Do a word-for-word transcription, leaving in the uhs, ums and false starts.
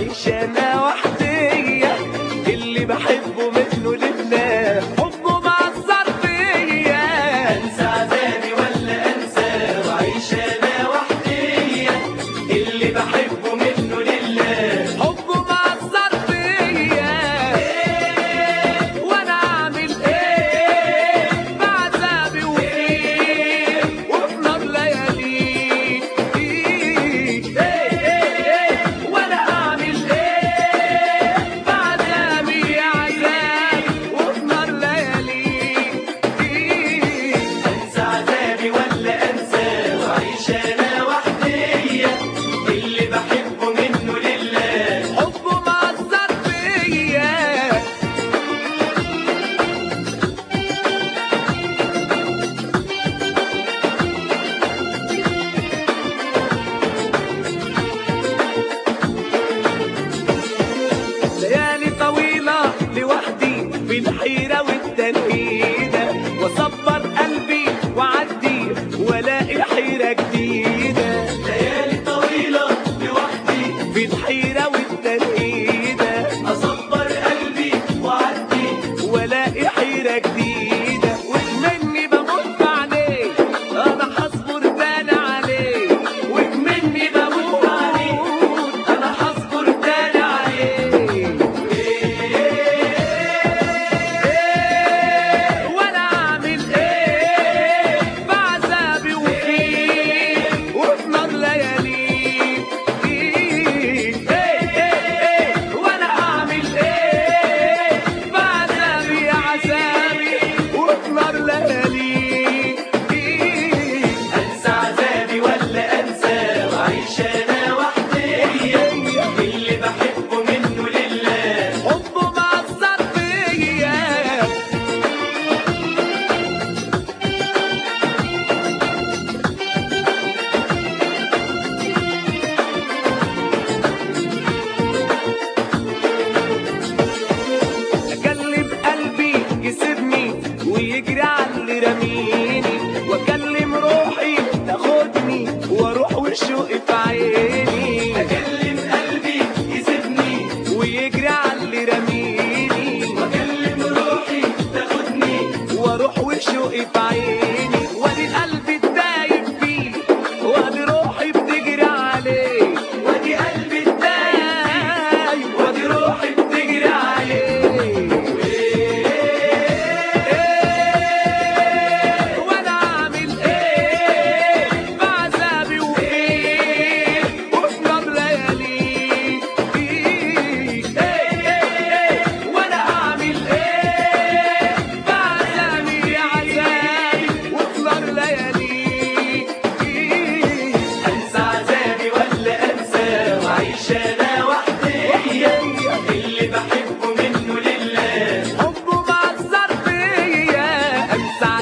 وعيش انا وحدية، اللي بحبه منه لله حبه مأثر فيا. انسى عذابي ولا انسى وعيش انا وحدية، اللي بحبه منه لله حبه مأثر فيا. إيه وانا اعمل ايه بعذابي وفيه وفي نار ليالي. إيه إيه وانا اعمل ايه بعذابي يا عذابي وفي نار ليالي. انسى عذابي ولا انسى وعيش انا وحدية، اللي بحبه منه لله حبه مأثر فيا. ليالي طويلة لوحدي في الحيرة والتنهيدة، واصبر قلبي وعدي والاقي حيرة جديدة. ليالي طويلة لوحدي في الحيرة والتنهيدة اصبر قلبي وعدي، والاقي حيرة جديدة. وكمني بموت عليه انا هصبر تاني عليه، وكمني بموت عليه انا هصبر تاني عليه. وانا اعمل ايه بعذابي وفيه وفي نار ليالي. وانا اعمل ايه بعذابي يا عذابي وفي نار ليالي. انسى عذابي ولا انسى وعيش انا وحدية، اللي بحبه منه لله حبه مأثر فيا. اكلم قلبي يسيبني ويجري على اللي رميني، واكلم روحي تاخدني واروح وشوقي في عيني. اكلم قلبي يسيبني ويجري على اللي رميني، واكلم روحي تاخدني واروح وشوقي في عيني. وادي قلبي الدايب فيه وادي روحي بتجري عليه، وادي قلبي الدايب وادي روحي بتجري عليه. وانا اعمل ايه بعذابي وفيه وفي نار ليالي. وانا اعمل ايه بعذابي يا عذابي وفي نار ليالي. انسى عذابي ولا انسى وعيش انا وحدية، اللي بحبه منه لله حبه مأثر فيا. انسى